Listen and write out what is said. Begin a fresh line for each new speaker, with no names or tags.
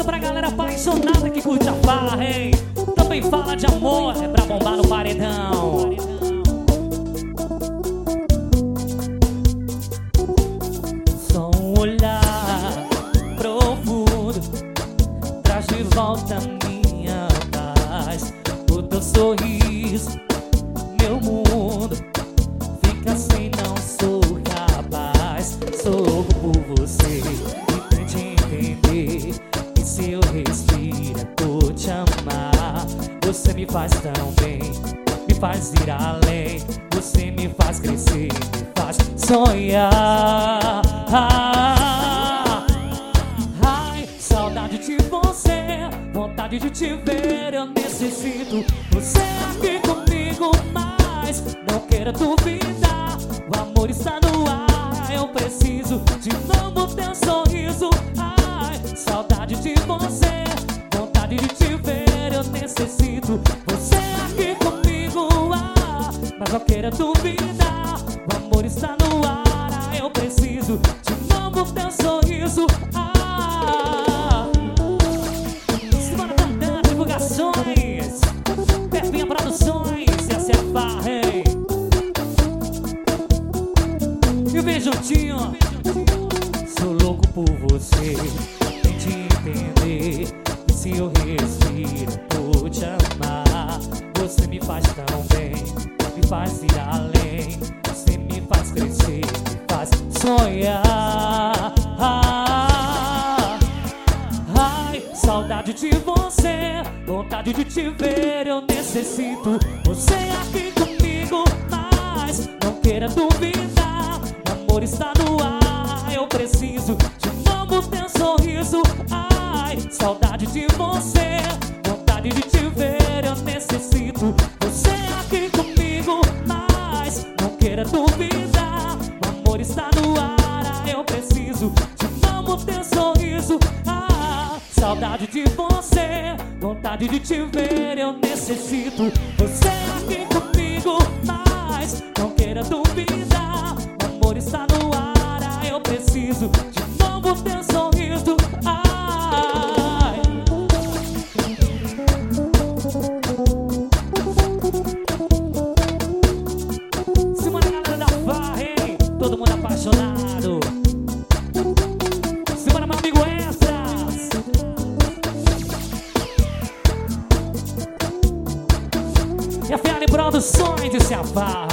pra galera apaixonada que curte a farra, hein? Também fala de amor, é pra bombar no paredão. Só um olhar profundo traz de volta minha paz. O teu sorriso, meu mundo fica sem, não sou capaz. Sou louco por você e tente entender que se eu respiro é por te amar. Você me faz tão bem, me faz ir além. Você me faz crescer, me faz sonhar. Ai, saudade de você, vontade de te ver. Eu necessito você aqui comigo, mas não queira duvidar, o amor está no ar. Eu preciso de novo teu sorriso. Ai, saudade de você, vontade de te ver. Eu necessito você aqui comigo, mas não queira duvidar, o amor está no ar. Eu preciso de novo teu sorriso. Semana Tantã, divulgações, Pevinha Produções, essa é a farra, hein? E vem juntinho. Sou louco por você, tente entender que se eu respiro por te amar. Você me faz tão bem, me faz ir além. Você me faz crescer, me faz sonhar. Ai, saudade de você, vontade de te ver. Eu necessito você aqui comigo, mas não queira duvidar, o amor está no ar. Eu preciso de novo teu sorriso. Ai, saudade de você, vontade de te ver. Eu necessito você aqui comigo, mas não queira duvidar, o amor está no ar. Eu preciso de novo teu sorriso. Saudade de você, vontade de te ver. Eu necessito você aqui comigo, mas não queira duvidar, o amor está no ar. Eu preciso de novo teu sorriso. Ai. Semana galera da farra, hein? Todo mundo apaixonado. Semana meu amigo Extras. E a Fiane Produções, isso é a farra.